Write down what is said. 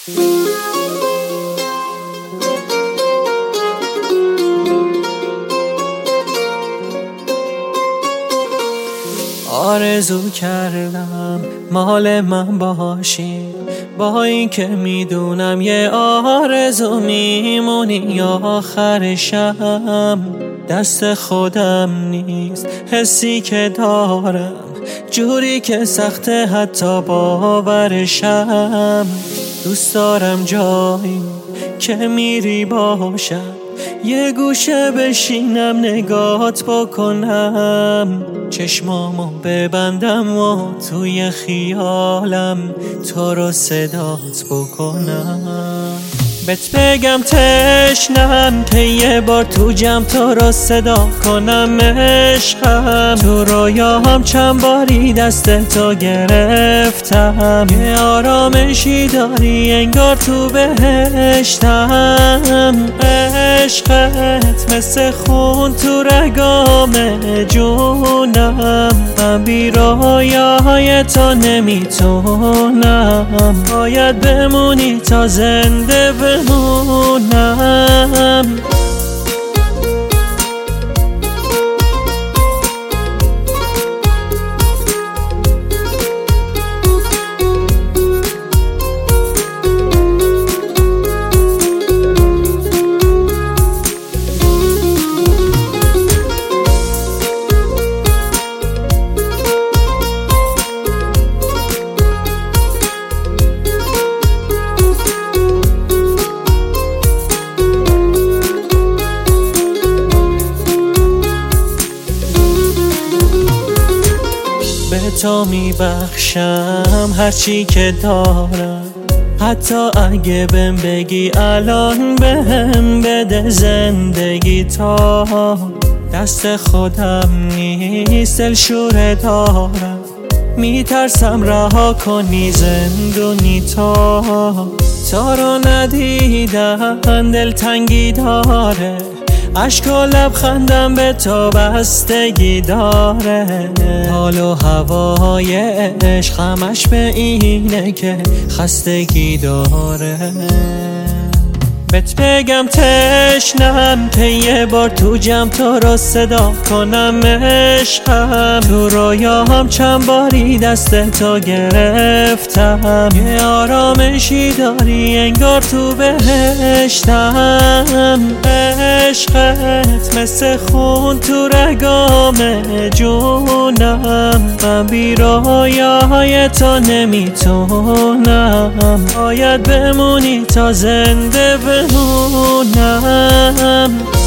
آرزو کردم مال من باشی، با این که میدونم یه آرزو میمونی. یا آخرشم دست خودم نیست، حسی که دارم جوری که سخته حتی باورشم. دوست دارم جایی که میری باشم، یه گوشه بشینم نگات بکنم، چشمامو ببندم و توی خیالم تو رو صدات بکنم. بهت بگم تشنم که یه بار تو جمع تو رو صدا کنم عشقم. تو رویاهم چند باری دست تو گرفتم، یه آرامشی داری انگار تو بهشتم. عشقت مثل خون تو رگام جونم، من بی رویاهای تو نمیتونم. باید بمونی تا زنده بمونم. به تو میبخشم هرچی که دارم، حتی اگه بهم بگی الان بهم بده زندگی. تا دست خودم نیست دلشوره دارم، میترسم رها کنی زندونی. تا رو ندیدن دلتنگی داره، اشک و لبخندم به تو بستگی داره. حال و هوای عشق همش به اینه که خستگی داره. بهت بگم تشنم که یه بار تو جمع تو رو صدا کنم عشقم. تو رویاهم چند باری دست تو گرفتم، یه آرامشی داری انگار تو بهشتم. عشقت مثل خون تو رگام جونم، من بی رویاهای تو نمیتونم. باید بمونی تا زنده بمونم.